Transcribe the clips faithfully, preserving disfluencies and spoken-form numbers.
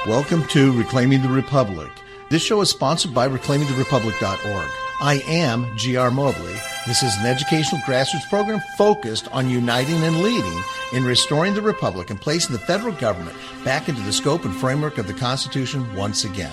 Welcome to Reclaiming the Republic. This show is sponsored by reclaiming the republic dot org. I am G R. Mobley. This is an educational grassroots program focused on uniting and leading in restoring the republic and placing the federal government back into the scope and framework of the Constitution once again.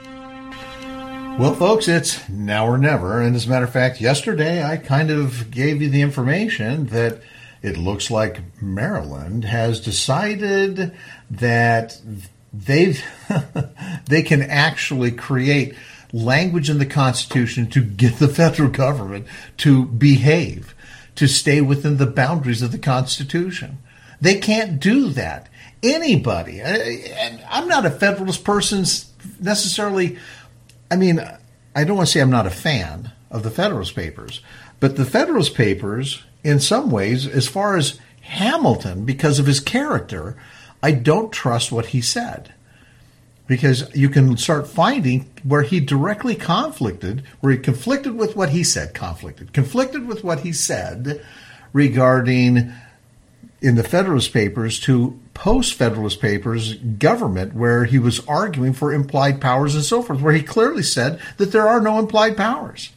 Well, folks, it's now or never. And as a matter of fact, yesterday I kind of gave you the information that it looks like Maryland has decided that they've they can actually create language in the Constitution to get the federal government to behave, to stay within the boundaries of the Constitution. They can't do that. Anybody, and I'm not a Federalist person necessarily. I mean, I don't want to say I'm not a fan of the Federalist Papers, but the Federalist Papers, in some ways, as far as Hamilton, because of his character, I don't trust what he said. Because you can start finding where he directly conflicted, where he conflicted with what he said, conflicted, conflicted with what he said regarding, in the Federalist Papers, to post-Federalist Papers government, where he was arguing for implied powers and so forth, where he clearly said that there are no implied powers.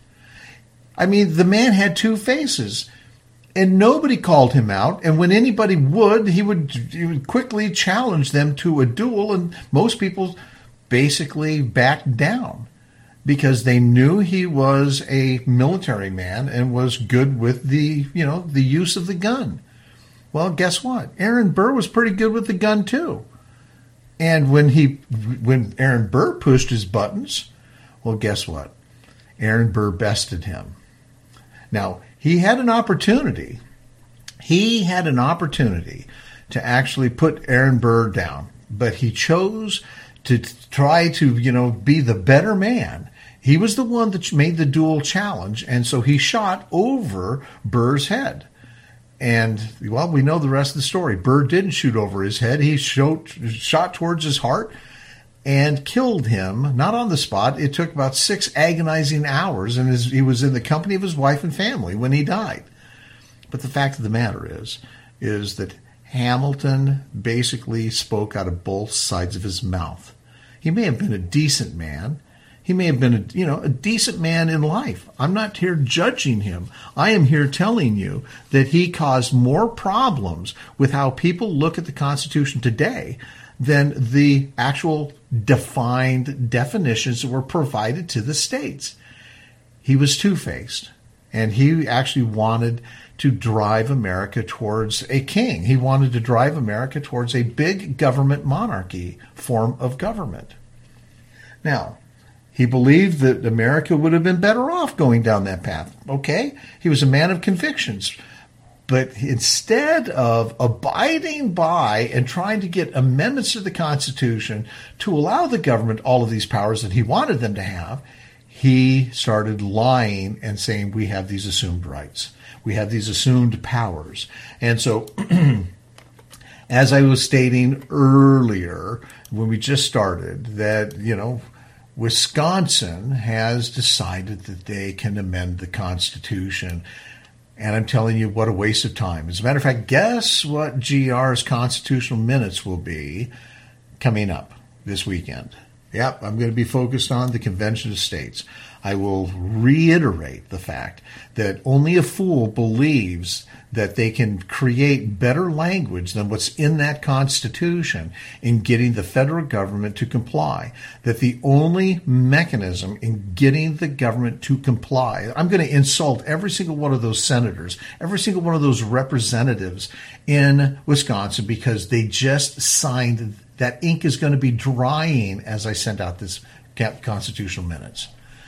I mean, the man had two faces. And nobody called him out. And when anybody would, he would, he would quickly challenge them to a duel. And most people basically backed down because they knew he was a military man and was good with the, you know, the use of the gun. Well, guess what? Aaron Burr was pretty good with the gun too. And when he, when Aaron Burr pushed his buttons, well, guess what? Aaron Burr bested him. Now, he had an opportunity. He had an opportunity to actually put Aaron Burr down, but he chose to try to, you know, be the better man. He was the one that made the dual challenge, and so he shot over Burr's head. And, well, we know the rest of the story. Burr didn't shoot over his head. He shot, shot towards his heart and killed him, not on the spot. It took about six agonizing hours, and his, he was in the company of his wife and family when he died. But the fact of the matter is, is that Hamilton basically spoke out of both sides of his mouth. He may have been a decent man. He may have been, a, you know, a decent man in life. I'm not here judging him. I am here telling you that he caused more problems with how people look at the Constitution today than the actual defined definitions that were provided to the states. He was two-faced, and he actually wanted to drive America towards a king. He wanted to drive America towards a big government monarchy form of government. Now, he believed that America would have been better off going down that path. Okay, he was a man of convictions. But instead of abiding by and trying to get amendments to the Constitution to allow the government all of these powers that he wanted them to have, he started lying and saying, we have these assumed rights. We have these assumed powers. And so, as I was stating earlier, when we just started, that, you know, Wisconsin has decided that they can amend the Constitution. And I'm telling you, what a waste of time. As a matter of fact, guess what G R's constitutional minutes will be coming up this weekend? Yep, I'm going to be focused on the Convention of States. I will reiterate the fact that only a fool believes that they can create better language than what's in that Constitution in getting the federal government to comply. That the only mechanism in getting the government to comply, I'm going to insult every single one of those senators, every single one of those representatives in Wisconsin because they just signed. That ink is going to be drying as I send out this constitutional minutes.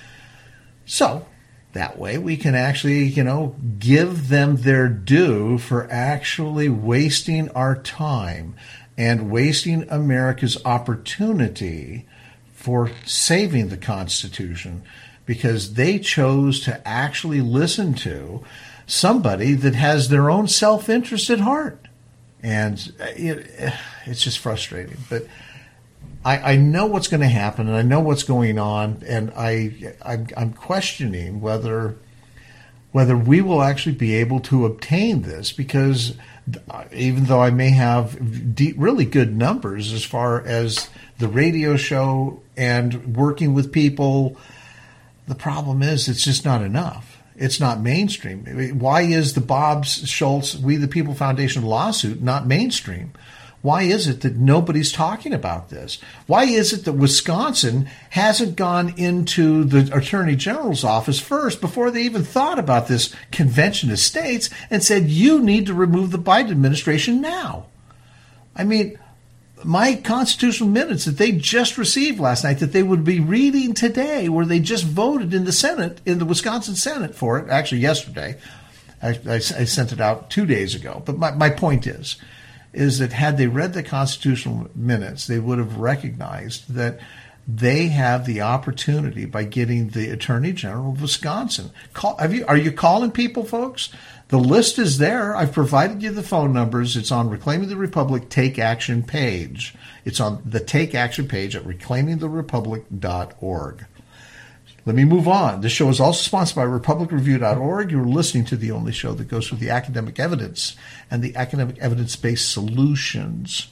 So that way we can actually, you know, give them their due for actually wasting our time and wasting America's opportunity for saving the Constitution because they chose to actually listen to somebody that has their own self-interest at heart. And it, it's just frustrating. But I, I know what's going to happen, and I know what's going on, and I, I'm, I'm questioning whether whether we will actually be able to obtain this, because even though I may have deep, really good numbers as far as the radio show and working with people, the problem is it's just not enough. It's not mainstream. Why is the Bob Schultz We the People Foundation lawsuit not mainstream? Why is it that nobody's talking about this? Why is it that Wisconsin hasn't gone into the Attorney General's office first before they even thought about this convention of states and said, you need to remove the Biden administration now? I mean, my constitutional minutes that they just received last night that they would be reading today, where they just voted in the Senate, in the Wisconsin Senate for it, actually yesterday. I, I, I sent it out two days ago. But my, my point is, is that had they read the constitutional minutes, they would have recognized that they have the opportunity by getting the Attorney General of Wisconsin. Call, have you, are you calling people, folks? The list is there. I've provided you the phone numbers. It's on Reclaiming the Republic Take Action page. It's on the Take Action page at reclaiming the republic dot org. Let me move on. This show is also sponsored by republic review dot org. You're listening to the only show that goes through the academic evidence and the academic evidence-based solutions.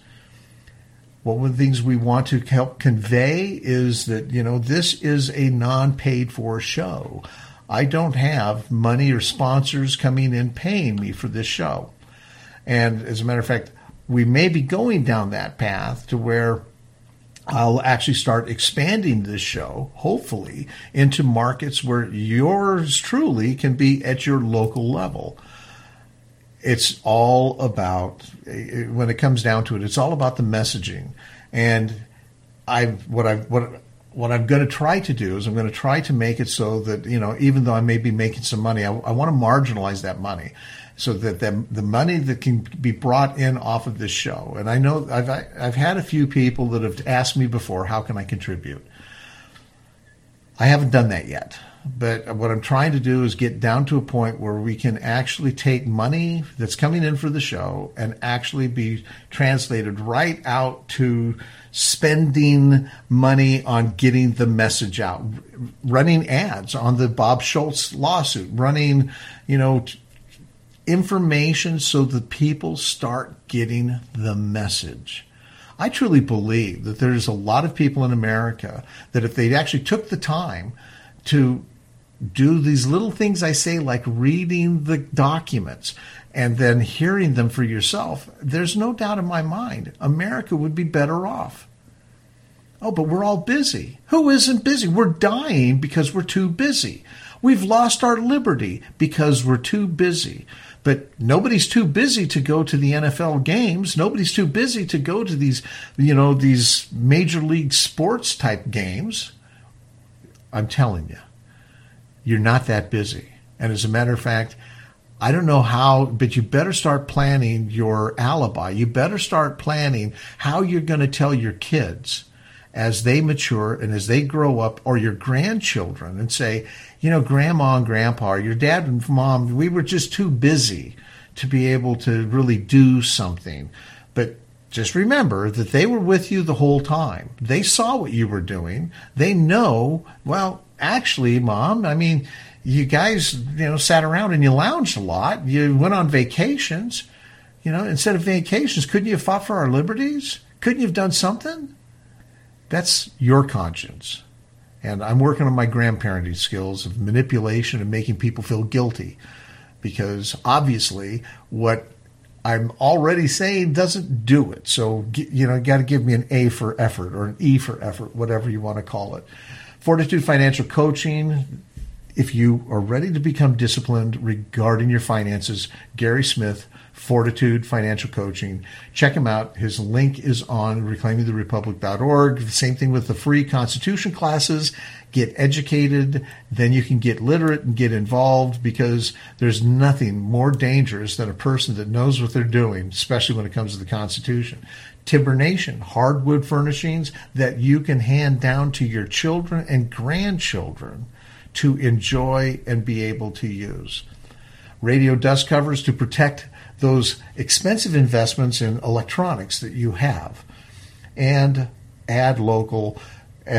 One of the things we want to help convey is that, you know, this is a non-paid-for show. I don't have money or sponsors coming in paying me for this show. And as a matter of fact, we may be going down that path to where I'll actually start expanding this show, hopefully, into markets where yours truly can be at your local level. It's all about, when it comes down to it, it's all about the messaging. And I, what I, what, what I'm going to try to do is I'm going to try to make it so that, you know, even though I may be making some money, I, I want to marginalize that money, so that the, the money that can be brought in off of this show. And I know I've I've had a few people that have asked me before, how can I contribute? I haven't done that yet. But what I'm trying to do is get down to a point where we can actually take money that's coming in for the show and actually be translated right out to spending money on getting the message out, running ads on the Bob Schultz lawsuit, running, you know, information so that people start getting the message. I truly believe that there's a lot of people in America that if they actually took the time to do these little things I say, like reading the documents and then hearing them for yourself, there's no doubt in my mind America would be better off. Oh, but we're all busy. Who isn't busy? We're dying because we're too busy. We've lost our liberty because we're too busy. But nobody's too busy to go to the N F L games. Nobody's too busy to go to these, you know, these major league sports type games. I'm telling you, you're not that busy. And as a matter of fact, I don't know how, but you better start planning your alibi. You better start planning how you're going to tell your kids as they mature and as they grow up, or your grandchildren, and say, you know, Grandma and Grandpa, your dad and Mom, we were just too busy to be able to really do something. But just remember that they were with you the whole time. They saw what you were doing. They know, well, actually, Mom, I mean, you guys, you know, sat around and you lounged a lot. You went on vacations. You know, instead of vacations, couldn't you have fought for our liberties? Couldn't you have done something? That's your conscience. And I'm working on my grandparenting skills of manipulation and making people feel guilty, because obviously what I'm already saying doesn't do it. So, you know, you got to give me an A for effort, or an E for effort, whatever you want to call it. Fortitude Financial Coaching. If you are ready to become disciplined regarding your finances, Gary Smith, Fortitude Financial Coaching. Check him out. His link is on reclaiming the republic dot org. Same thing with the free Constitution classes. Get educated, then you can get literate and get involved, because there's nothing more dangerous than a person that knows what they're doing, especially when it comes to the Constitution. Timber Nation, hardwood furnishings that you can hand down to your children and grandchildren to enjoy and be able to use. Radio dust covers to protect those expensive investments in electronics that you have. And Add Local. Have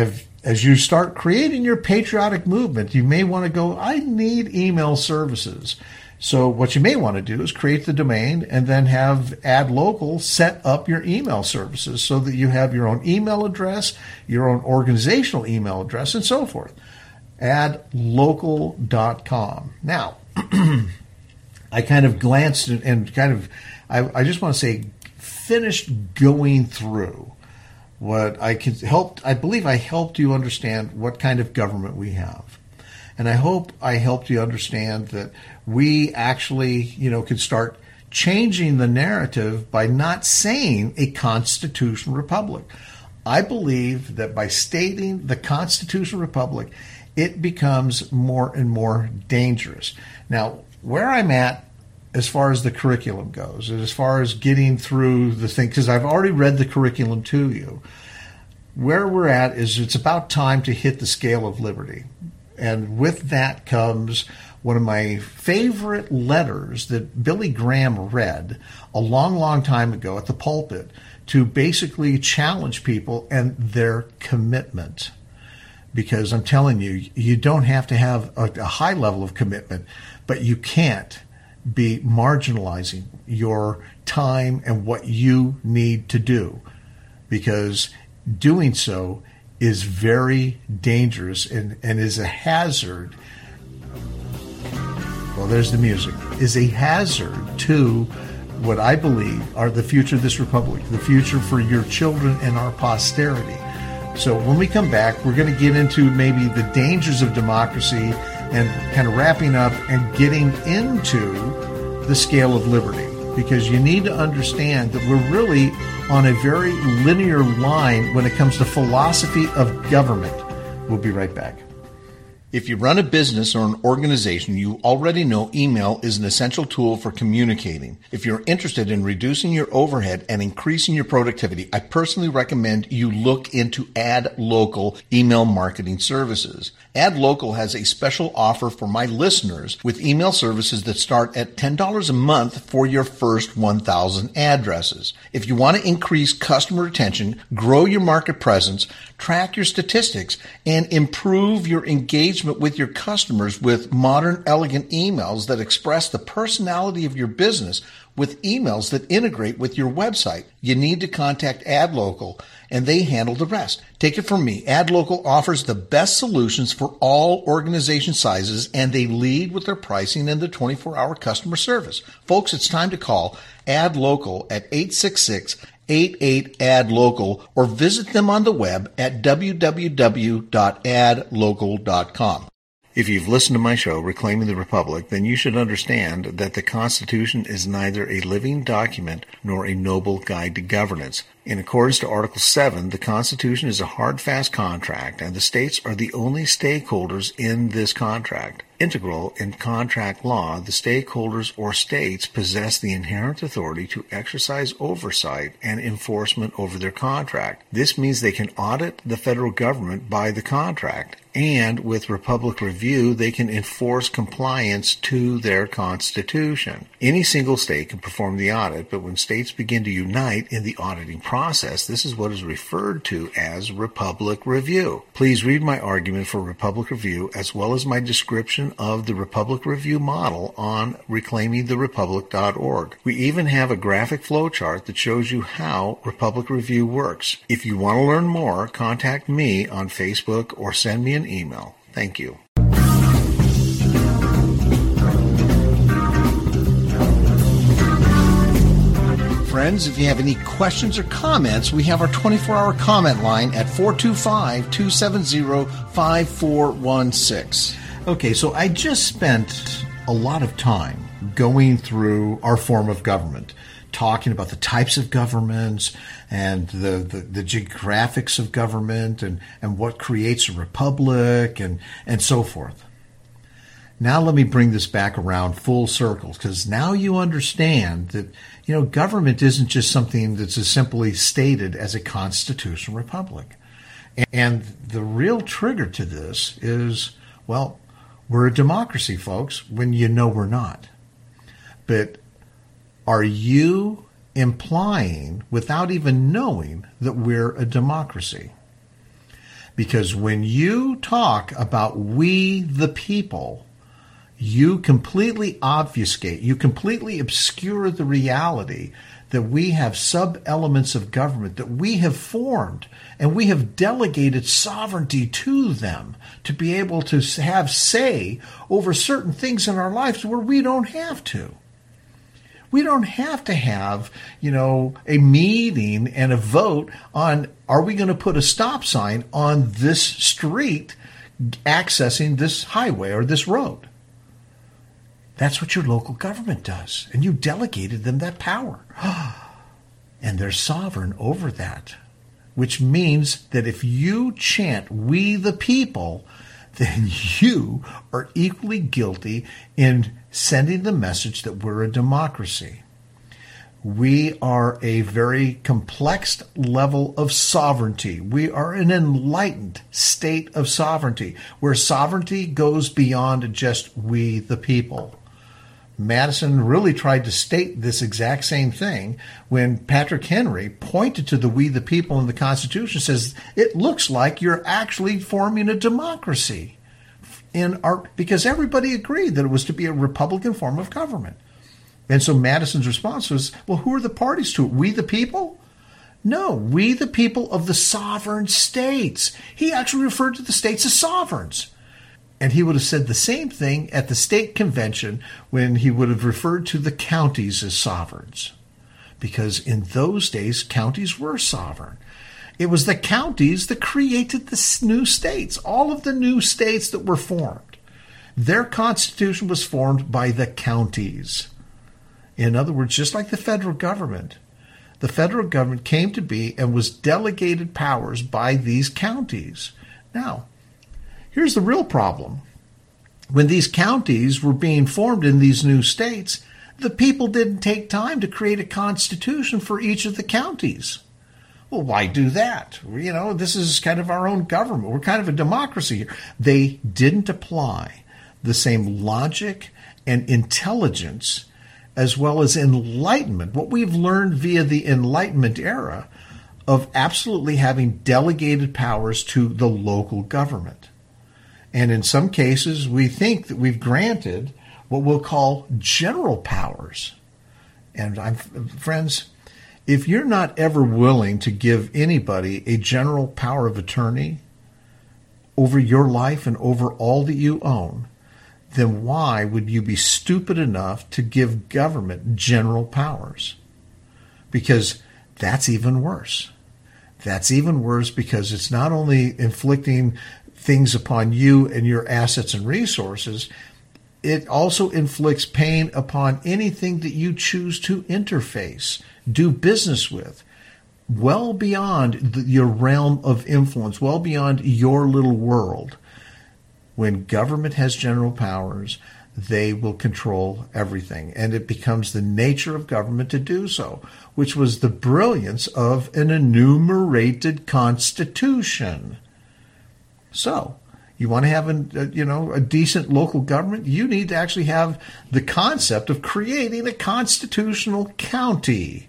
as you start creating your patriotic movement, you may want to go, I need email services. So what you may want to do is create the domain and then have AdLocal set up your email services so that you have your own email address, your own organizational email address, and so forth. ad local dot com. Now, I kind of glanced and kind of, I, I just want to say, finished going through what I could help. I believe I helped you understand what kind of government we have. And I hope I helped you understand that we actually, you know, could start changing the narrative by not saying a constitutional republic. I believe that by stating the constitutional republic, it becomes more and more dangerous. Now, where I'm at as far as the curriculum goes, and as far as getting through the thing, because I've already read the curriculum to you, where we're at is it's about time to hit the scale of liberty. And with that comes one of my favorite letters that Billy Graham read a long, long time ago at the pulpit to basically challenge people and their commitment. Because I'm telling you, you don't have to have a, a high level of commitment, but you can't be marginalizing your time and what you need to do, because doing so is very dangerous and, and is a hazard. Well, there's the music. Is a hazard to what I believe are the future of this republic, the future for your children and our posterity. So when we come back, we're going to get into maybe the dangers of democracy and kind of wrapping up and getting into the scale of liberty, because you need to understand that we're really on a very linear line when it comes to philosophy of government. We'll be right back. If you run a business or an organization, you already know email is an essential tool for communicating. If you're interested in reducing your overhead and increasing your productivity, I personally recommend you look into AdLocal email marketing services. AdLocal has a special offer for my listeners with email services that start at ten dollars a month for your first one thousand addresses. If you want to increase customer retention, grow your market presence, track your statistics, and improve your engagement with your customers with modern, elegant emails that express the personality of your business with emails that integrate with your website, you need to contact AdLocal, and they handle the rest. Take it from me. AdLocal offers the best solutions for all organization sizes, and they lead with their pricing and the twenty-four hour customer service. Folks, it's time to call AdLocal at eight six six, eight eight, A D local or visit them on the web at w w w dot ad local dot com. If you've listened to my show, Reclaiming the Republic, then you should understand that the Constitution is neither a living document nor a noble guide to governance. In accordance to Article seven, the Constitution is a hard, fast contract, and the states are the only stakeholders in this contract. Integral in contract law, the stakeholders or states possess the inherent authority to exercise oversight and enforcement over their contract. This means they can audit the federal government by the contract, and with Republic Review, they can enforce compliance to their Constitution. Any single state can perform the audit, but when states begin to unite in the auditing process, this is what is referred to as Republic Review. Please read my argument for Republic Review as well as my description of the Republic Review model on reclaiming the republic dot org. We even have a graphic flowchart that shows you how Republic Review works. If you want to learn more, contact me on Facebook or send me an email. Thank you. Friends, if you have any questions or comments, we have our twenty-four hour comment line at four two five, two seven zero, five four one six. Okay, so I just spent a lot of time going through our form of government, talking about the types of governments and the, the, the geographics of government and, and what creates a republic and, and so forth. Now let me bring this back around full circle, because now you understand that, you know, government isn't just something that's as simply stated as a constitutional republic. And the real trigger to this is, well, we're a democracy, folks, when you know we're not. But are you implying, without even knowing, that we're a democracy? Because when you talk about we the people, you completely obfuscate, you completely obscure the reality that we have sub-elements of government that we have formed, and we have delegated sovereignty to them to be able to have say over certain things in our lives where we don't have to. We don't have to have, you know, a meeting and a vote on, are we going to put a stop sign on this street accessing this highway or this road? That's what your local government does. And you delegated them that power. And they're sovereign over that, which means that if you chant, we the people, then you are equally guilty in sending the message that we're a democracy. We are a very complex level of sovereignty. We are an enlightened state of sovereignty, where sovereignty goes beyond just we the people. Madison really tried to state this exact same thing when Patrick Henry pointed to the we the people in the Constitution, says it looks like you're actually forming a democracy in our, because everybody agreed that it was to be a Republican form of government. And so Madison's response was, well, who are the parties to it? We the people? No, we the people of the sovereign states. He actually referred to the states as sovereigns. And he would have said the same thing at the state convention when he would have referred to the counties as sovereigns. Because in those days, counties were sovereign. It was the counties that created the new states, all of the new states that were formed. Their constitution was formed by the counties. In other words, just like the federal government, the federal government came to be and was delegated powers by these counties. Now, here's the real problem. When these counties were being formed in these new states, the people didn't take time to create a constitution for each of the counties. Well, why do that? You know, this is kind of our own government. We're kind of a democracy here. They didn't apply the same logic and intelligence as well as enlightenment, what we've learned via the Enlightenment era of absolutely having delegated powers to the local government. And in some cases, we think that we've granted what we'll call general powers. And I'm, friends, if you're not ever willing to give anybody a general power of attorney over your life and over all that you own, then why would you be stupid enough to give government general powers? Because that's even worse. That's even worse because it's not only inflicting things upon you and your assets and resources, it also inflicts pain upon anything that you choose to interface, do business with, well beyond the, your realm of influence, well beyond your little world. When government has general powers, they will control everything. And it becomes the nature of government to do so, which was the brilliance of an enumerated constitution. So, you want to have a, you know, a decent local government, you need to actually have the concept of creating a constitutional county.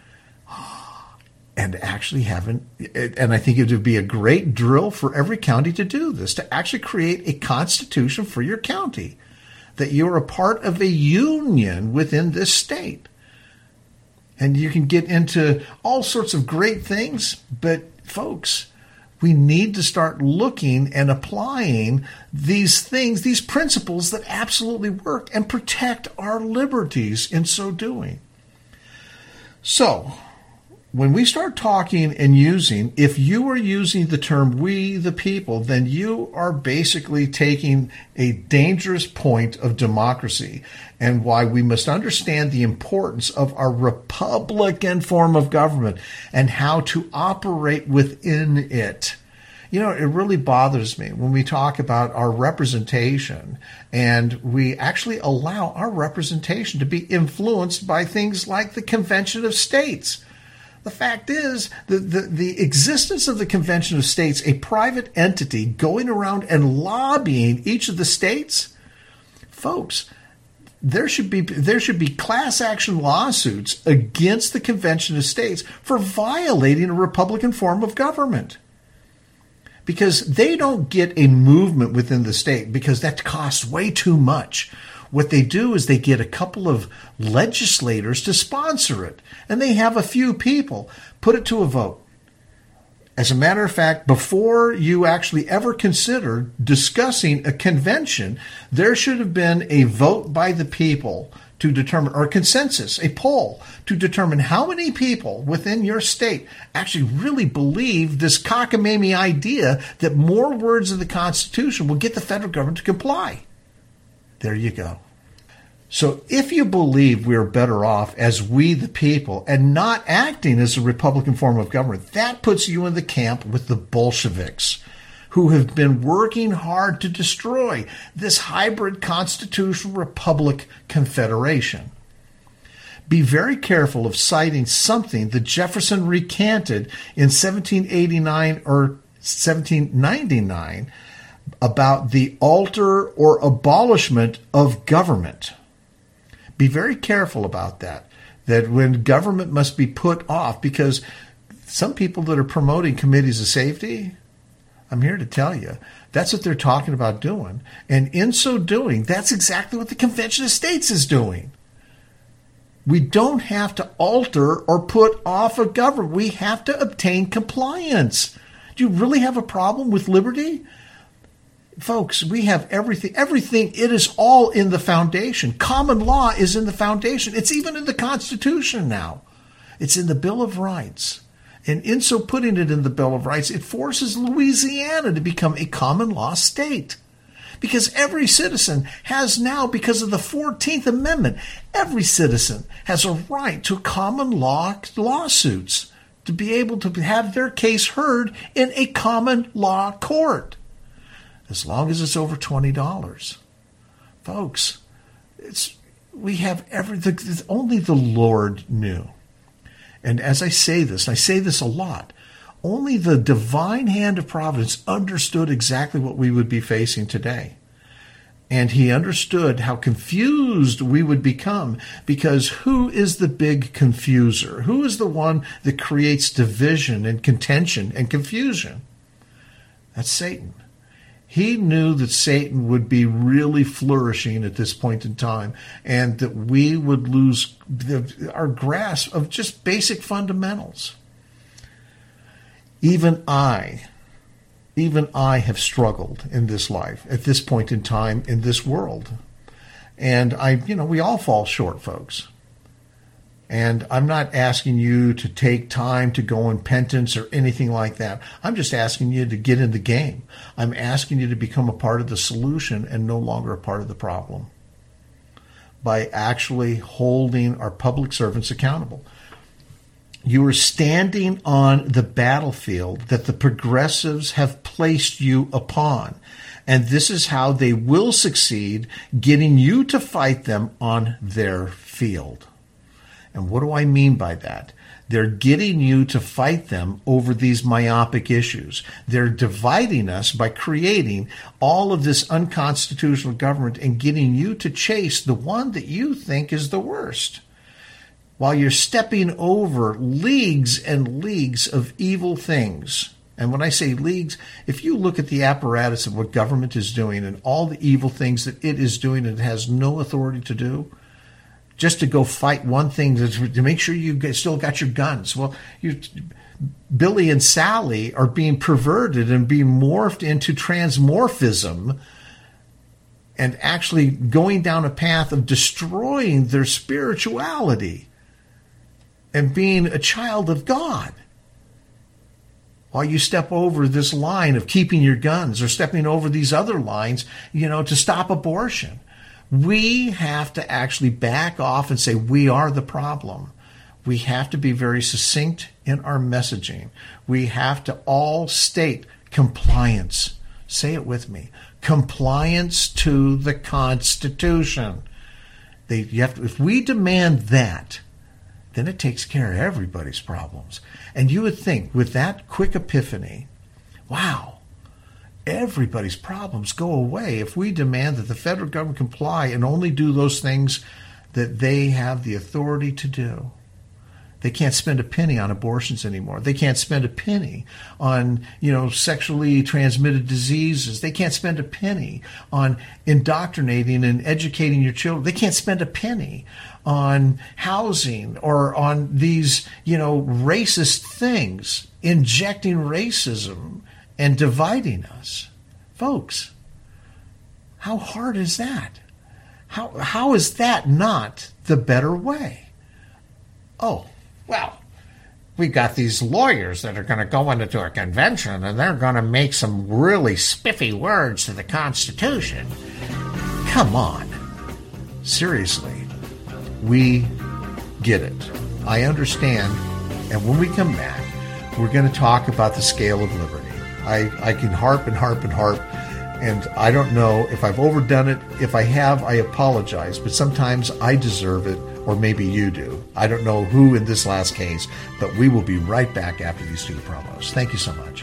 And actually having, and I think it would be a great drill for every county to do this, to actually create a constitution for your county, that you're a part of a union within this state. And you can get into all sorts of great things, but folks, we need to start looking and applying these things, these principles that absolutely work and protect our liberties in so doing. So, when we start talking and using, if you are using the term we the people, then you are basically taking a dangerous point of democracy and why we must understand the importance of our Republican form of government and how to operate within it. You know, it really bothers me when we talk about our representation and we actually allow our representation to be influenced by things like the Convention of States. The fact is, the, the, the existence of the Convention of States, a private entity going around and lobbying each of the states, folks, there should be there should be class action lawsuits against the Convention of States for violating a Republican form of government. because they don't get a movement within the state because that costs way too much. What they do is they get a couple of legislators to sponsor it, and they have a few people put it to a vote. As a matter of fact, before you actually ever consider discussing a convention, there should have been a vote by the people to determine, or a consensus, a poll, to determine how many people within your state actually really believe this cockamamie idea that more words in the Constitution will get the federal government to comply. There you go. So if you believe we are better off as we the people and not acting as a Republican form of government, that puts you in the camp with the Bolsheviks, who have been working hard to destroy this hybrid constitutional republic confederation. Be very careful of citing something that Jefferson recanted in seventeen eighty-nine or seventeen ninety-nine about the alter or abolishment of government. Be very careful about that, that when government must be put off, because some people that are promoting committees of safety, I'm here to tell you, that's what they're talking about doing. And in so doing, that's exactly what the Convention of States is doing. We don't have to alter or put off a government. We have to obtain compliance. Do you really have a problem with liberty? Folks, we have everything. Everything, it is all in the foundation. Common law is in the foundation. It's even in the Constitution now. It's in the Bill of Rights. And in so putting it in the Bill of Rights, it forces Louisiana to become a common law state. Because every citizen has now, because of the fourteenth Amendment, every citizen has a right to common law lawsuits, to be able to have their case heard in a common law court, as long as it's over twenty dollars. Folks, it's we have everything. Only the Lord knew. And as I say this, I say this a lot, only the divine hand of providence understood exactly what we would be facing today. And he understood how confused we would become, because who is the big confuser? Who is the one that creates division and contention and confusion? That's Satan. He knew that Satan would be really flourishing at this point in time, and that we would lose the, our grasp of just basic fundamentals. Even I, even I have struggled in this life at this point in time in this world. And I, you know, we all fall short, folks. And I'm not asking you to take time to go in penance or anything like that. I'm just asking you to get in the game. I'm asking you to become a part of the solution and no longer a part of the problem, by actually holding our public servants accountable. You are standing on the battlefield that the progressives have placed you upon. And this is how they will succeed, getting you to fight them on their field. And what do I mean by that? They're getting you to fight them over these myopic issues. They're dividing us by creating all of this unconstitutional government and getting you to chase the one that you think is the worst, while you're stepping over leagues and leagues of evil things. And when I say leagues, if you look at the apparatus of what government is doing and all the evil things that it is doing and it has no authority to do, just to go fight one thing, to make sure you still got your guns. Well, you, Billy and Sally are being perverted and being morphed into transmorphism and actually going down a path of destroying their spirituality and being a child of God, while you step over this line of keeping your guns or stepping over these other lines, you know, to stop abortion. We have to actually back off and say we are the problem. We have to be very succinct in our messaging. We have to all state compliance. Say it with me. Compliance to the Constitution. They, you have to, if we demand that, then it takes care of everybody's problems. And you would think with that quick epiphany, wow, everybody's problems go away if we demand that the federal government comply and only do those things that they have the authority to do. They can't spend a penny on abortions anymore. They can't spend a penny on, you know, sexually transmitted diseases. They can't spend a penny on indoctrinating and educating your children. They can't spend a penny on housing or on these, you know, racist things, injecting racism and dividing us. Folks, how hard is that? How how is that not the better way? Oh, well, we got these lawyers that are going to go into a convention and they're going to make some really spiffy words to the Constitution. Come on. Seriously. We get it. I understand. And when we come back, we're going to talk about the scale of liberty. I, I can harp and harp and harp, and I don't know if I've overdone it. If I have, I apologize, but sometimes I deserve it, or maybe you do. I don't know who in this last case, but we will be right back after these two promos. Thank you so much.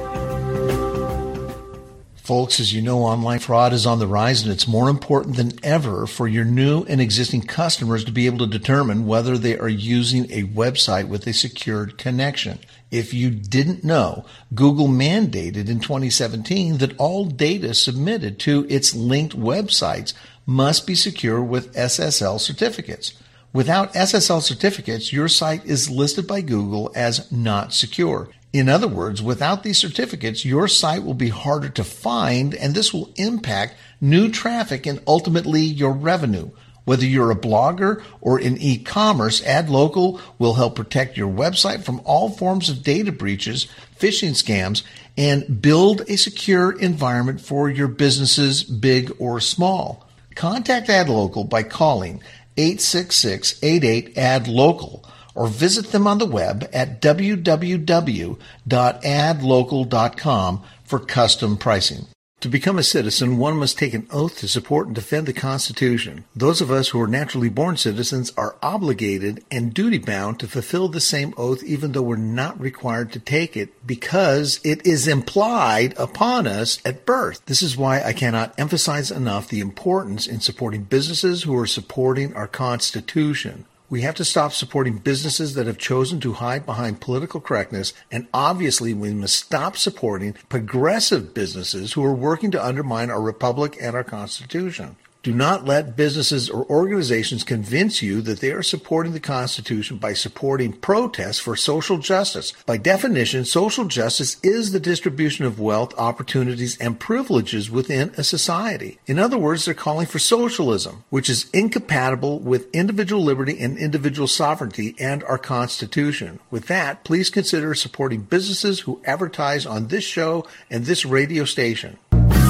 Folks, as you know, online fraud is on the rise, and it's more important than ever for your new and existing customers to be able to determine whether they are using a website with a secured connection. If you didn't know, Google mandated in twenty seventeen that all data submitted to its linked websites must be secure with S S L certificates. Without S S L certificates, your site is listed by Google as not secure. In other words, without these certificates, your site will be harder to find, and this will impact new traffic and ultimately your revenue. Whether you're a blogger or in e-commerce, AdLocal will help protect your website from all forms of data breaches, phishing scams, and build a secure environment for your businesses, big or small. Contact AdLocal by calling eight six six, eight eight, A D local or visit them on the web at w w w dot ad local dot com for custom pricing. To become a citizen, one must take an oath to support and defend the Constitution. Those of us who are naturally born citizens are obligated and duty-bound to fulfill the same oath even though we're not required to take it because it is implied upon us at birth. This is why I cannot emphasize enough the importance in supporting businesses who are supporting our Constitution. We have to stop supporting businesses that have chosen to hide behind political correctness, and obviously we must stop supporting progressive businesses who are working to undermine our republic and our Constitution. Do not let businesses or organizations convince you that they are supporting the Constitution by supporting protests for social justice. By definition, social justice is the distribution of wealth, opportunities, and privileges within a society. In other words, they're calling for socialism, which is incompatible with individual liberty and individual sovereignty and our Constitution. With that, please consider supporting businesses who advertise on this show and this radio station.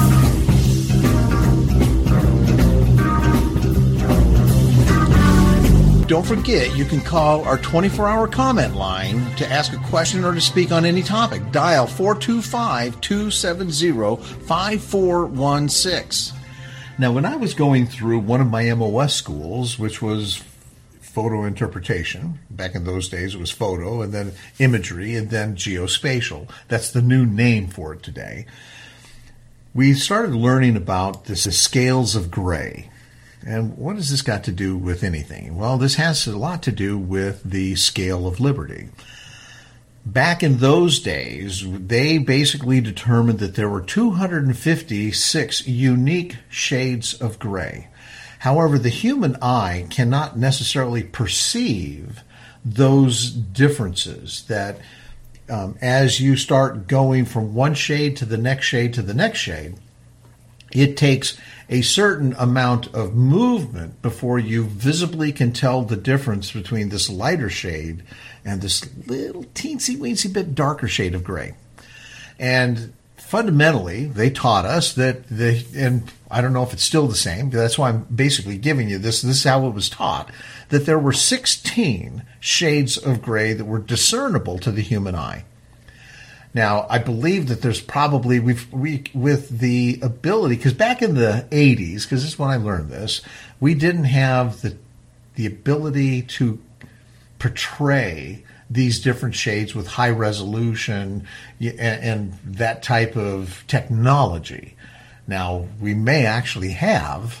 Don't forget, you can call our twenty-four hour comment line to ask a question or to speak on any topic. Dial four two five, two seven zero, five four one six. Now, when I was going through one of my M O S schools, which was photo interpretation, back in those days it was photo, and then imagery, and then geospatial. That's the new name for it today. We started learning about this, the scales of gray. And what has this got to do with anything? Well, this has a lot to do with the scale of liberty. Back in those days, they basically determined that there were two hundred fifty-six unique shades of gray. However, the human eye cannot necessarily perceive those differences that um, as you start going from one shade to the next shade to the next shade, it takes a certain amount of movement before you visibly can tell the difference between this lighter shade and this little teensy-weensy bit darker shade of gray. And fundamentally, they taught us that, the, and I don't know if it's still the same, but that's why I'm basically giving you this, this is how it was taught, that there were sixteen shades of gray that were discernible to the human eye. Now, I believe that there's probably, we've, we with the ability, because back in the eighties, because this is when I learned this, we didn't have the the ability to portray these different shades with high resolution and, and that type of technology. Now, we may actually have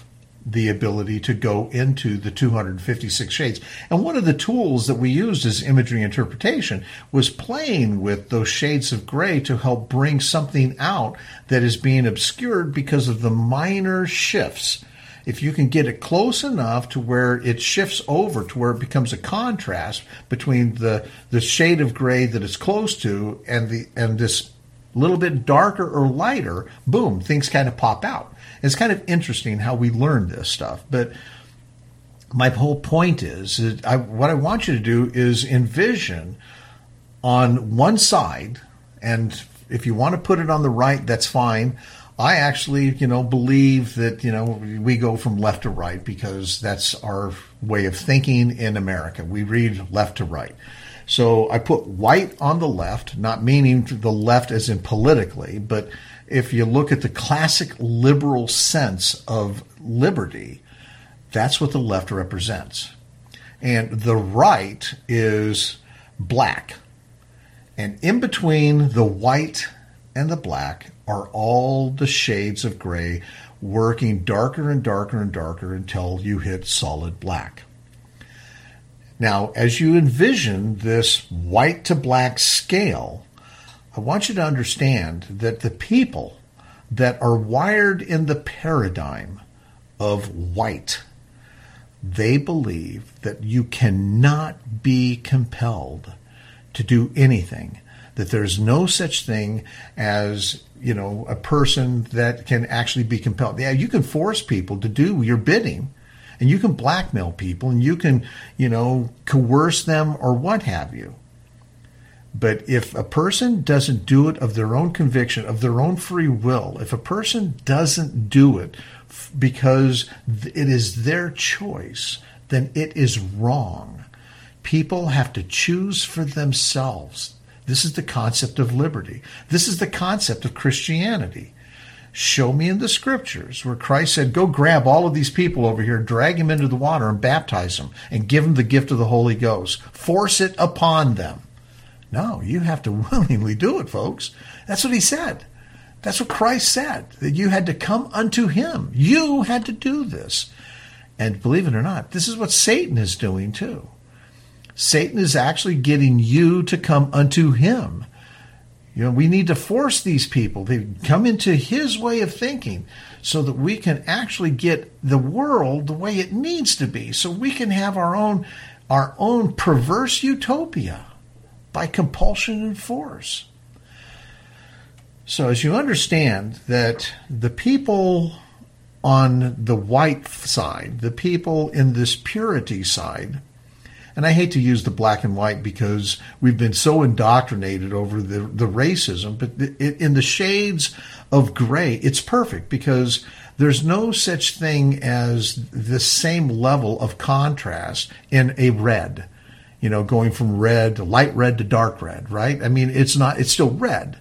the ability to go into the two hundred fifty-six shades. And one of the tools that we used as imagery interpretation was playing with those shades of gray to help bring something out that is being obscured because of the minor shifts. If you can get it close enough to where it shifts over to where it becomes a contrast between the, the shade of gray that it's close to and the and this little bit darker or lighter, boom, things kind of pop out. It's kind of interesting how we learn this stuff. But my whole point is, that I, what I want you to do is envision on one side, and if you want to put it on the right, that's fine. I actually, you know, believe that, you know, we go from left to right because that's our way of thinking in America. We read left to right. So I put white on the left, not meaning the left as in politically, but if you look at the classic liberal sense of liberty, that's what the left represents. And the right is black. And in between the white and the black are all the shades of gray working darker and darker and darker until you hit solid black. Now, as you envision this white to black scale, I want you to understand that the people that are wired in the paradigm of white, they believe that you cannot be compelled to do anything, that there's no such thing as, you know, a person that can actually be compelled. Yeah, you can force people to do your bidding, and you can blackmail people, and you can, you know, coerce them or what have you. But if a person doesn't do it of their own conviction, of their own free will, if a person doesn't do it because it is their choice, then it is wrong. People have to choose for themselves. This is the concept of liberty. This is the concept of Christianity. Show me in the scriptures where Christ said, go grab all of these people over here, drag them into the water and baptize them and give them the gift of the Holy Ghost. Force it upon them. No, you have to willingly do it, folks. That's what he said. That's what Christ said, that you had to come unto him. You had to do this. And believe it or not, this is what Satan is doing too. Satan is actually getting you to come unto him. You know, we need to force these people to come into his way of thinking so that we can actually get the world the way it needs to be, so we can have our own, our own perverse utopia by compulsion and force. So as you understand that the people on the white side, the people in this purity side, and I hate to use the black and white because we've been so indoctrinated over the, the racism, but it, in the shades of gray, it's perfect because there's no such thing as the same level of contrast in a red, you know, going from red to light red to dark red, right? I mean, it's not, it's still red.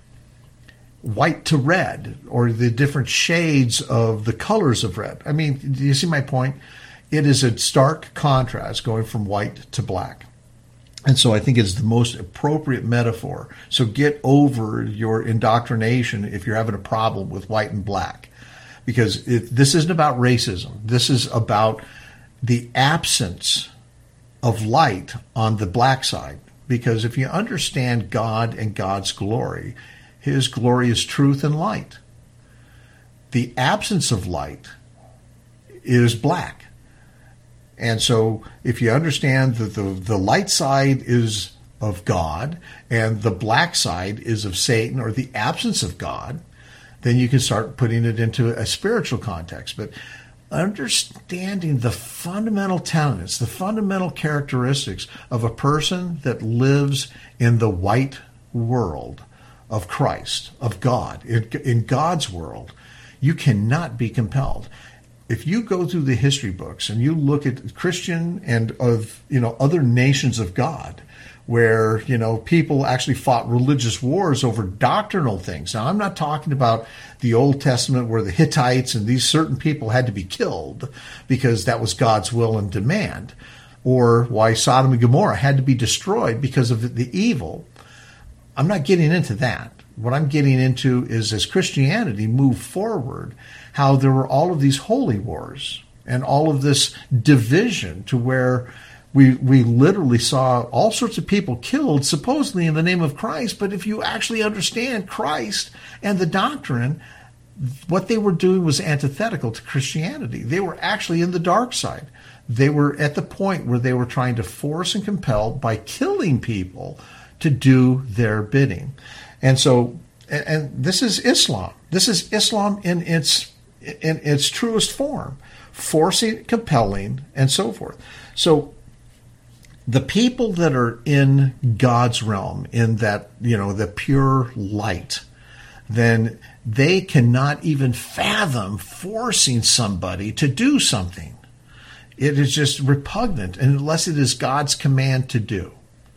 White to red, or the different shades of the colors of red. I mean, do you see my point? It is a stark contrast going from white to black. And so I think it's the most appropriate metaphor. So get over your indoctrination if you're having a problem with white and black. Because it, this isn't about racism. This is about the absence of light on the black side. Because if you understand God and God's glory, his glory is truth and light. The absence of light is black. And so if you understand that the, the light side is of God and the black side is of Satan, or the absence of God, then you can start putting it into a spiritual context. But understanding the fundamental tenets, the fundamental characteristics of a person that lives in the white world of Christ, of God, in, in God's world, you cannot be compelled. If you go through the history books and you look at Christian and of, you know, other nations of God, where, you know, people actually fought religious wars over doctrinal things. Now, I'm not talking about the Old Testament where the Hittites and these certain people had to be killed because that was God's will and demand, or why Sodom and Gomorrah had to be destroyed because of the evil. I'm not getting into that. What I'm getting into is, as Christianity moved forward, how there were all of these holy wars and all of this division to where we we literally saw all sorts of people killed supposedly in the name of Christ. But if you actually understand Christ and the doctrine, what they were doing was antithetical to Christianity. They were actually in the dark side. They were at the point where they were trying to force and compel by killing people to do their bidding. And so, and, and this is Islam. This is Islam in its in its truest form, forcing, compelling, and so forth. So the people that are in God's realm, in that, you know, the pure light, then they cannot even fathom forcing somebody to do something. It is just repugnant unless it is God's command to do.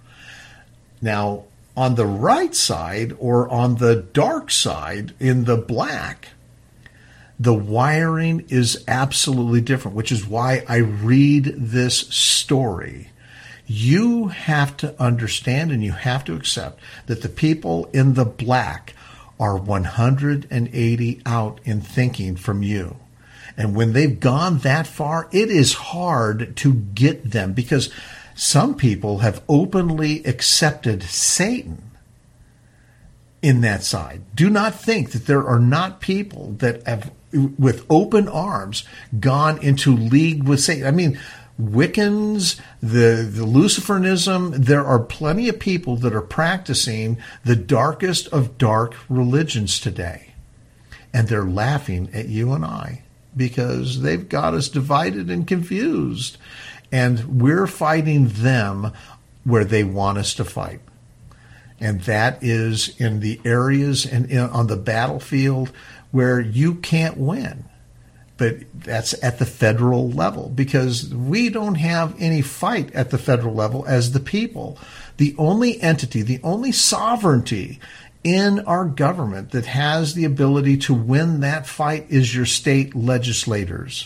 Now, on the right side or on the dark side in the black, the wiring is absolutely different, which is why I read this story. You have to understand and you have to accept that the people in the black are one hundred eighty out in thinking from you. And when they've gone that far, it is hard to get them because some people have openly accepted Satan in that side. Do not think that there are not people that have, with open arms, gone into league with Satan. I mean, Wiccans, the, the Luciferianism, there are plenty of people that are practicing the darkest of dark religions today. And they're laughing at you and I because they've got us divided and confused. And we're fighting them where they want us to fight. And that is in the areas and in, on the battlefield where you can't win. But that's at the federal level because we don't have any fight at the federal level as the people. The only entity, the only sovereignty in our government that has the ability to win that fight is your state legislators.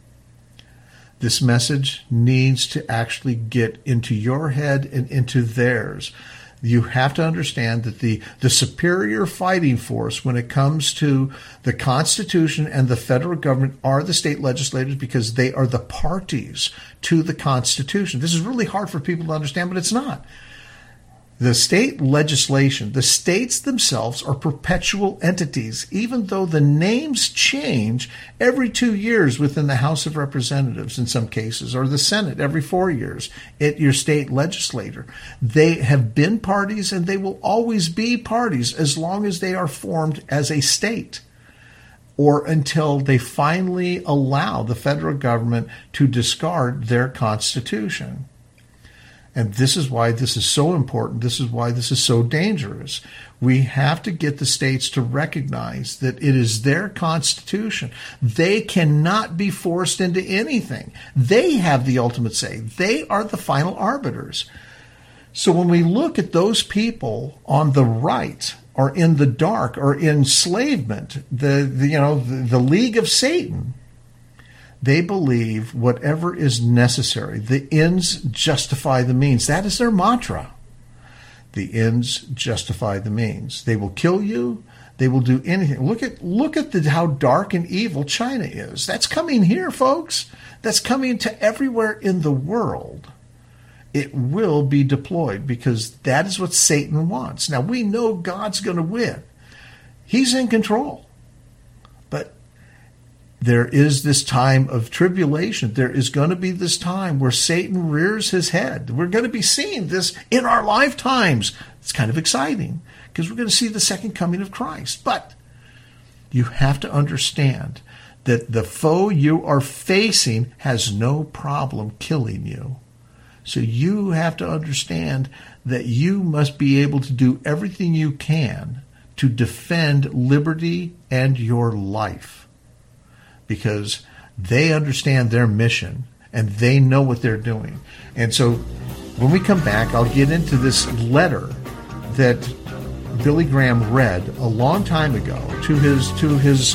This message needs to actually get into your head and into theirs. You have to understand that the, the superior fighting force when it comes to the Constitution and the federal government are the state legislators because they are the parties to the Constitution. This is really hard for people to understand, but it's not. The state legislation, the states themselves are perpetual entities, even though the names change every two years within the House of Representatives in some cases, or the Senate every four years at your state legislator. They have been parties and they will always be parties as long as they are formed as a state or until they finally allow the federal government to discard their constitution. And this is why this is so important. This is why this is so dangerous. We have to get the states to recognize that it is their constitution. They cannot be forced into anything. They have the ultimate say. They are the final arbiters. So when we look at those people on the right or in the dark or enslavement, the, the you know the, the League of Satan, they believe whatever is necessary. The ends justify the means. That is their mantra. The ends justify the means. They will kill you. They will do anything. Look at look at the, how dark and evil China is. That's coming here, folks. That's coming to everywhere in the world. It will be deployed because that is what Satan wants. Now, we know God's going to win. He's in control. But there is this time of tribulation. There is going to be this time where Satan rears his head. We're going to be seeing this in our lifetimes. It's kind of exciting because we're going to see the second coming of Christ. But you have to understand that the foe you are facing has no problem killing you. So you have to understand that you must be able to do everything you can to defend liberty and your life. Because they understand their mission and they know what they're doing. And so when we come back, I'll get into this letter that Billy Graham read a long time ago to his to his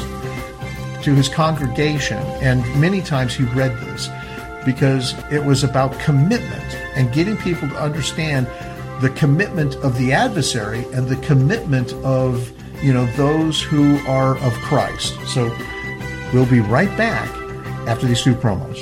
to his congregation, and many times he read this because it was about commitment and getting people to understand the commitment of the adversary and the commitment of, you know, those who are of Christ. So We'll be right back after these two promos.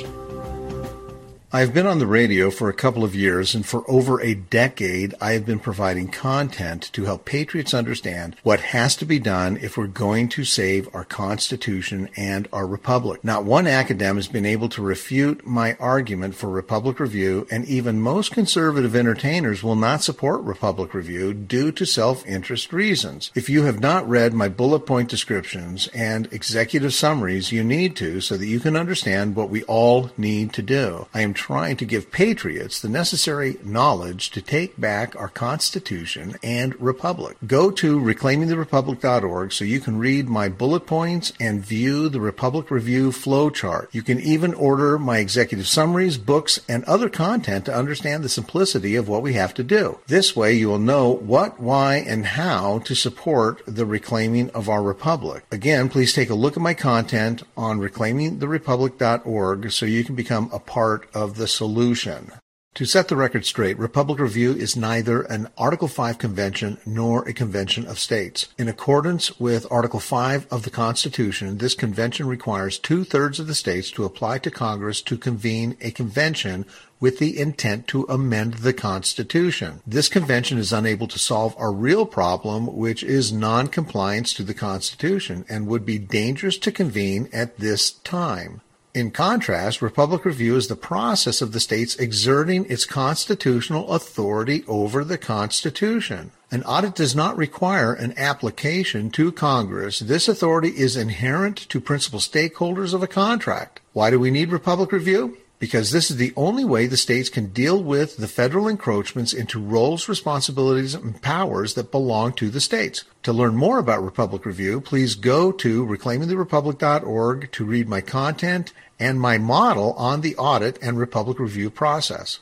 I've been on the radio for a couple of years, and for over a decade, I have been providing content to help patriots understand what has to be done if we're going to save our Constitution and our Republic. Not one academic has been able to refute my argument for Republic Review, and even most conservative entertainers will not support Republic Review due to self-interest reasons. If you have not read my bullet point descriptions and executive summaries, you need to, so that you can understand what we all need to do. I am trying to give patriots the necessary knowledge to take back our Constitution and Republic. Go to reclaiming the republic dot org so you can read my bullet points and view the Republic Review flowchart. You can even order my executive summaries, books, and other content to understand the simplicity of what we have to do. This way you will know what, why, and how to support the reclaiming of our Republic. Again, please take a look at my content on reclaiming the republic dot org so you can become a part of the solution. To set the record straight, Republic Review is neither an Article five convention nor a convention of states. In accordance with Article five of the Constitution, this convention requires two-thirds of the states to apply to Congress to convene a convention with the intent to amend the Constitution. This convention is unable to solve our real problem, which is non-compliance to the Constitution, and would be dangerous to convene at this time. In contrast, Republic Review is the process of the states exerting its constitutional authority over the Constitution. An audit does not require an application to Congress. This authority is inherent to principal stakeholders of a contract. Why do we need Republic Review? Because this is the only way the states can deal with the federal encroachments into roles, responsibilities, and powers that belong to the states. To learn more about Republic Review, please go to reclaiming the republic dot org to read my content and my model on the audit and Republic Review process.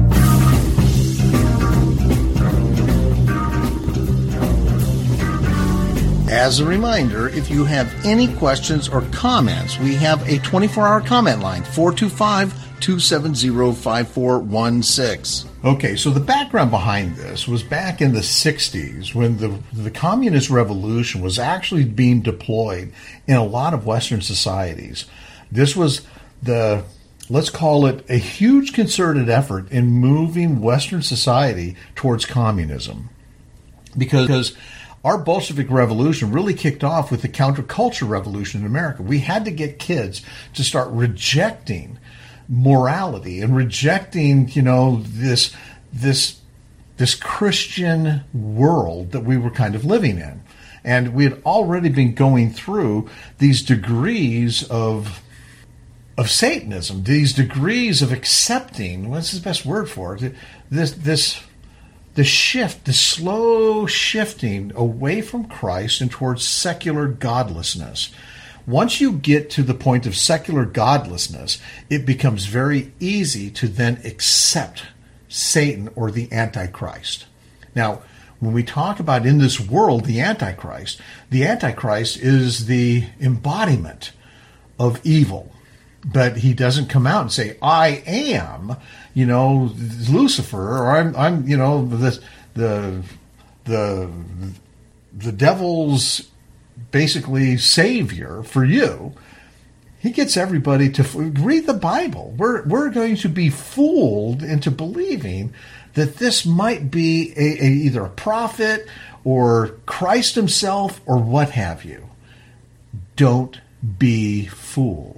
As a reminder, if you have any questions or comments, we have a twenty-four hour comment line, four two five, two seven zero, five four one six. Okay, so the background behind this was back in the sixties when the, the communist revolution was actually being deployed in a lot of Western societies. This was the, let's call it, a huge concerted effort in moving Western society towards communism. Because our Bolshevik Revolution really kicked off with the counterculture revolution in America. We had to get kids to start rejecting morality and rejecting, you know, this this this Christian world that we were kind of living in. And we had already been going through these degrees of of Satanism, these degrees of accepting, what's the best word for it? This this The shift, the slow shifting away from Christ and towards secular godlessness. Once you get to the point of secular godlessness, it becomes very easy to then accept Satan or the Antichrist. Now, when we talk about in this world the Antichrist, the Antichrist is the embodiment of evil. But he doesn't come out and say, I am, you know, Lucifer, or I'm, I'm, you know, the, the, the, the devil's basically savior for you. He gets everybody to read the Bible. We're, we're going to be fooled into believing that this might be a, a, either a prophet or Christ himself or what have you. Don't be fooled.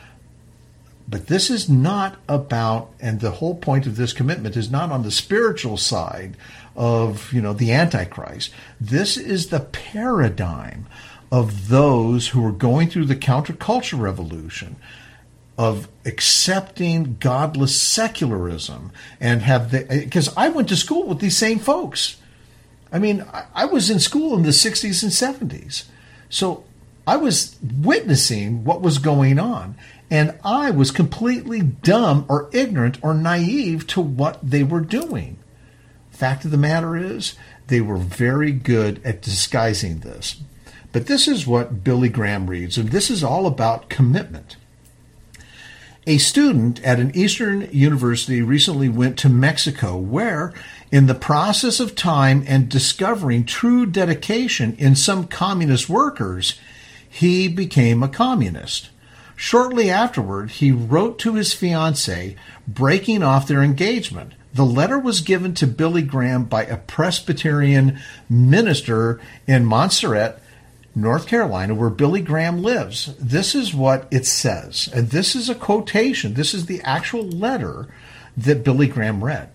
But this is not about, and the whole point of this commitment is not on the spiritual side of, you know, the Antichrist. This is the paradigm of those who are going through the counterculture revolution, of accepting godless secularism, and have the, because I went to school with these same folks. I mean, I was in school in the sixties and seventies. So I was witnessing what was going on. And I was completely dumb or ignorant or naive to what they were doing. Fact of the matter is, they were very good at disguising this. But this is what Billy Graham reads, and this is all about commitment. A student at an Eastern university recently went to Mexico, where, in the process of time and discovering true dedication in some communist workers, he became a communist. Shortly afterward, he wrote to his fiancée, breaking off their engagement. The letter was given to Billy Graham by a Presbyterian minister in Montserrat, North Carolina, where Billy Graham lives. This is what it says, and this is a quotation. This is the actual letter that Billy Graham read.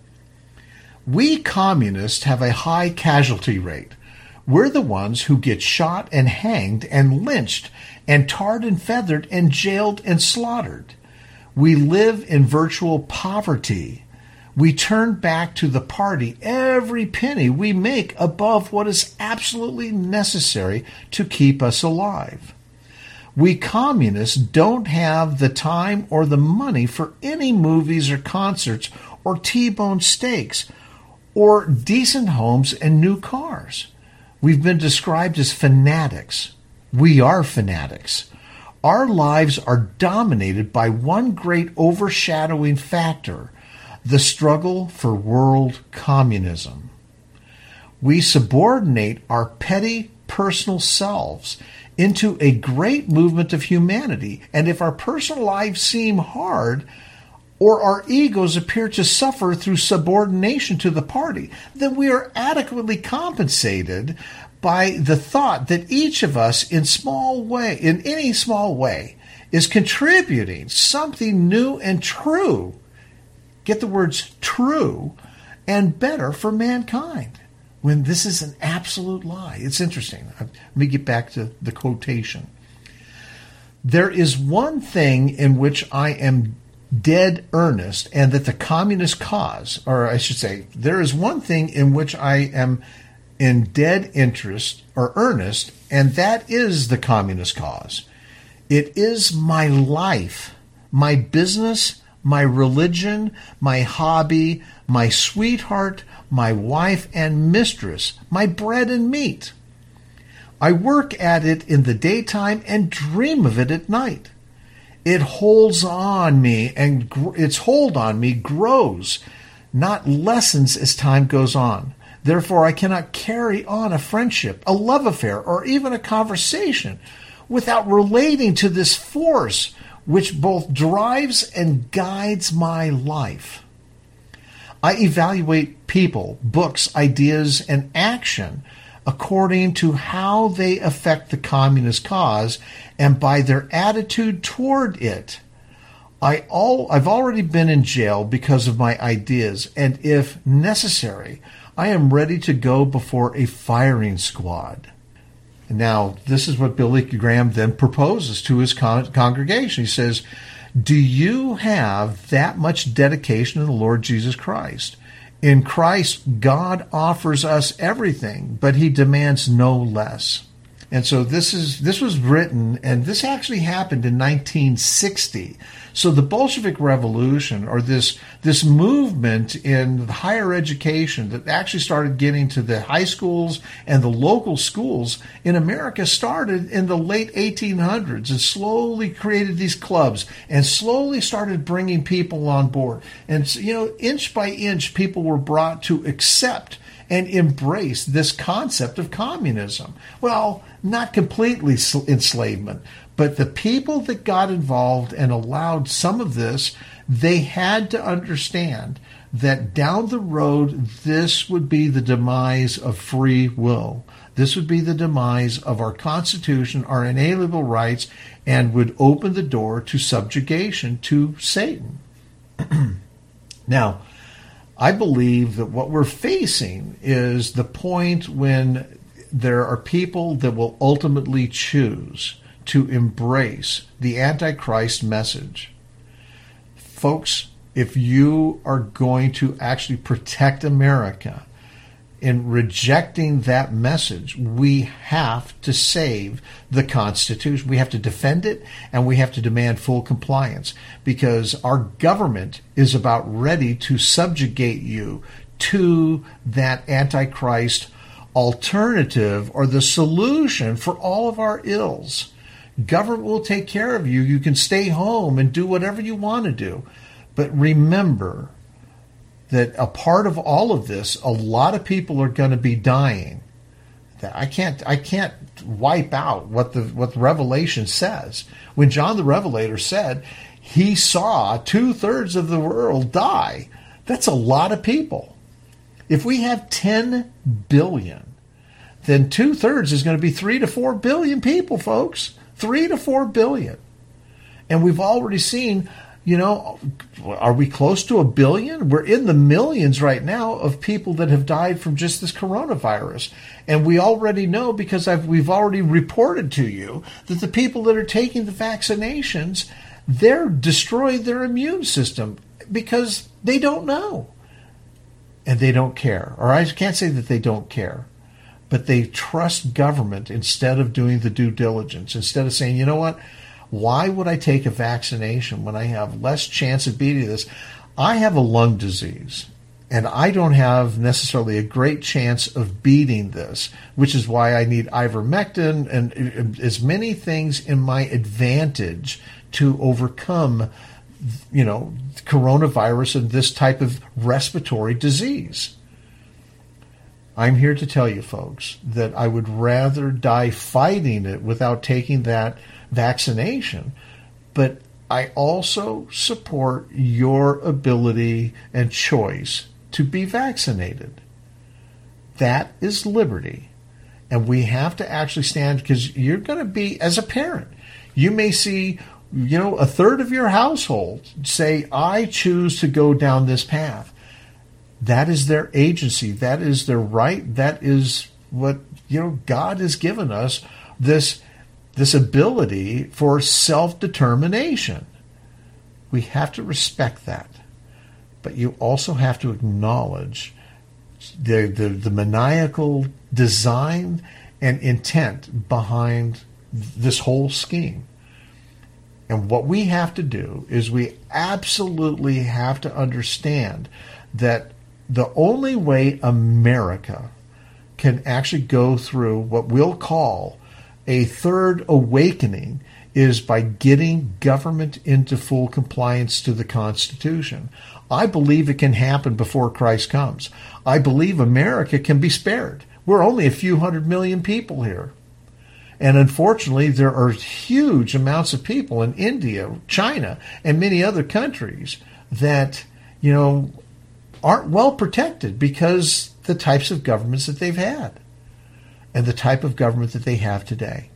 We communists have a high casualty rate. We're the ones who get shot and hanged and lynched and tarred and feathered and jailed and slaughtered. We live in virtual poverty. We turn back to the party every penny we make above what is absolutely necessary to keep us alive. We communists don't have the time or the money for any movies or concerts or T-bone steaks or decent homes and new cars. We've been described as fanatics. We are fanatics. Our lives are dominated by one great overshadowing factor, the struggle for world communism. We subordinate our petty personal selves into a great movement of humanity, and if our personal lives seem hard, or our egos appear to suffer through subordination to the party, then we are adequately compensated by the thought that each of us in small way, in any small way, is contributing something new and true. Get the words true and better for mankind, when this is an absolute lie. It's interesting. Let me get back to the quotation. There is one thing in which I am dead earnest, and that the communist cause, or I should say, there is one thing in which I am in dead interest or earnest, and that is the communist cause. It is my life, my business, my religion, my hobby, my sweetheart, my wife and mistress, my bread and meat. I work at it in the daytime and dream of it at night. It holds on me, and gr- its hold on me grows, not lessens as time goes on. Therefore, I cannot carry on a friendship, a love affair, or even a conversation without relating to this force which both drives and guides my life. I evaluate people, books, ideas, and action according to how they affect the communist cause and by their attitude toward it. I all, I've already been in jail because of my ideas, and if necessary, I am ready to go before a firing squad. Now, this is what Billy Graham then proposes to his con- congregation. He says, do you have that much dedication to the Lord Jesus Christ? In Christ, God offers us everything, but he demands no less. And so this is this was written, and this actually happened in nineteen sixty. So the Bolshevik Revolution, or this this movement in higher education that actually started getting to the high schools and the local schools in America, started in the late eighteen hundreds and slowly created these clubs and slowly started bringing people on board. And, you know, inch by inch, people were brought to accept and embrace this concept of communism. Well, not completely enslavement, but the people that got involved and allowed some of this, they had to understand that down the road, this would be the demise of free will. This would be the demise of our Constitution, our inalienable rights, and would open the door to subjugation to Satan. Now, I believe that what we're facing is the point when there are people that will ultimately choose to embrace the Antichrist message. Folks, if you are going to actually protect America in rejecting that message, we have to save the Constitution. We have to defend it, and we have to demand full compliance, because our government is about ready to subjugate you to that Antichrist alternative, or the solution for all of our ills. Government will take care of you. You can stay home and do whatever you want to do. But remember that a part of all of this, a lot of people are going to be dying. that. I can't I can't wipe out what the what the Revelation says. When John the Revelator said he saw two-thirds of the world die, that's a lot of people. If we have ten billion, then two-thirds is going to be three to four billion people, folks. Three to four billion. And we've already seen, you know, are we close to a billion? We're in the millions right now of people that have died from just this coronavirus. And we already know, because I've, we've already reported to you, that the people that are taking the vaccinations, they're destroying their immune system because they don't know. And they don't care. Or I can't say that they don't care. But they trust government instead of doing the due diligence. Instead of saying, you know what? Why would I take a vaccination when I have less chance of beating this? I have a lung disease, and I don't have necessarily a great chance of beating this, which is why I need ivermectin and as many things in my advantage to overcome, you know, coronavirus and this type of respiratory disease. I'm here to tell you, folks, that I would rather die fighting it without taking that vaccination, but I also support your ability and choice to be vaccinated. That is liberty. And we have to actually stand, because you're going to be, as a parent, you may see, you know, a third of your household say, I choose to go down this path. That is their agency. That is their right. That is what, you know, God has given us, this this ability for self-determination. We have to respect that. But you also have to acknowledge the, the, the maniacal design and intent behind this whole scheme. And what we have to do is we absolutely have to understand that the only way America can actually go through what we'll call a third awakening is by getting government into full compliance to the Constitution. I believe it can happen before Christ comes. I believe America can be spared. We're only a few hundred million people here. And unfortunately, there are huge amounts of people in India, China, and many other countries that, you know, aren't well protected because the types of governments that they've had and the type of government that they have today.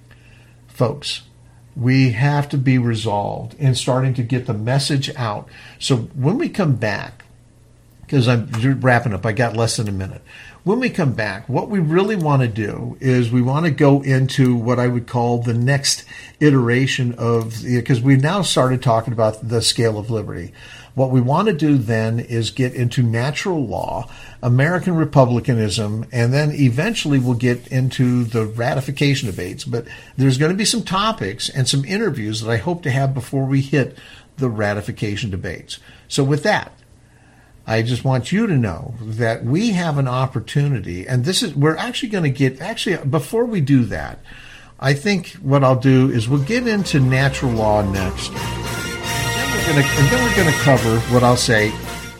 Folks, we have to be resolved in starting to get the message out. So when we come back, because I'm wrapping up, I got less than a minute. When we come back, what we really want to do is we want to go into what I would call the next iteration of, because we've now started talking about the scale of liberty. What we want to do then is get into natural law, American republicanism, and then eventually we'll get into the ratification debates. But there's going to be some topics and some interviews that I hope to have before we hit the ratification debates. So with that, I just want you to know that we have an opportunity, and this is, we're actually going to get, actually, before we do that, I think what I'll do is we'll get into natural law next. And then we're going to, and then we're going to cover what I'll say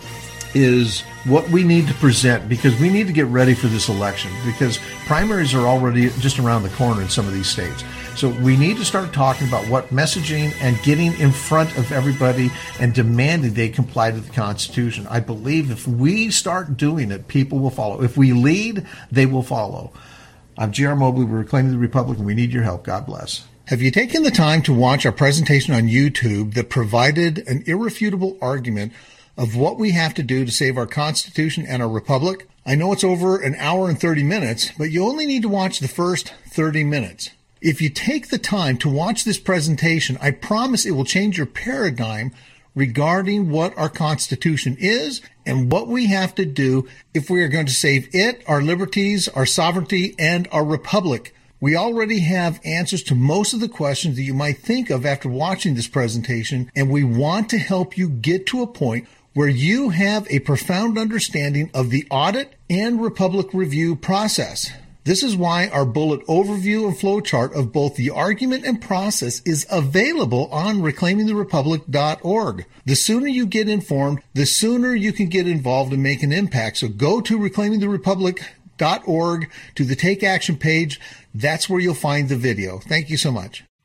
is what we need to present, because we need to get ready for this election, because primaries are already just around the corner in some of these states. So we need to start talking about what messaging and getting in front of everybody and demanding they comply to the Constitution. I believe if we start doing it, people will follow. If we lead, they will follow. I'm G R Mobley. We're Reclaiming the Republic, and we need your help. God bless. Have you taken the time to watch our presentation on YouTube that provided an irrefutable argument of what we have to do to save our Constitution and our Republic? I know it's over an hour and thirty minutes, but you only need to watch the first thirty minutes. If you take the time to watch this presentation, I promise it will change your paradigm regarding what our Constitution is and what we have to do if we are going to save it, our liberties, our sovereignty, and our republic. We already have answers to most of the questions that you might think of after watching this presentation, and we want to help you get to a point where you have a profound understanding of the audit and republic review process. This is why our bullet overview and flowchart of both the argument and process is available on reclaiming the republic dot org. The sooner you get informed, the sooner you can get involved and make an impact. So go to reclaiming the republic dot org to the Take Action page. That's where you'll find the video. Thank you so much.